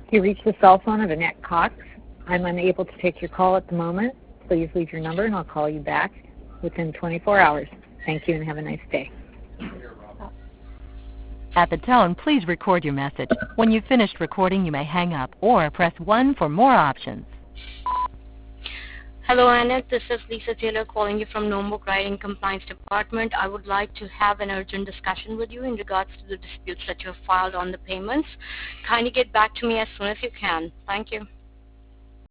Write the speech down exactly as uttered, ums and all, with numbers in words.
You reached the cell phone of Annette Cox. I'm unable to take your call at the moment. Please leave your number and I'll call you back within twenty-four hours. Thank you and have a nice day. At the tone, please record your message. When you've finished recording, you may hang up or press one for more options. Hello, Annette. This is Lisa Taylor calling you from Nomebook Writing Compliance Department. I would like to have an urgent discussion with you in regards to the disputes that you have filed on the payments. Kindly get back to me as soon as you can. Thank you.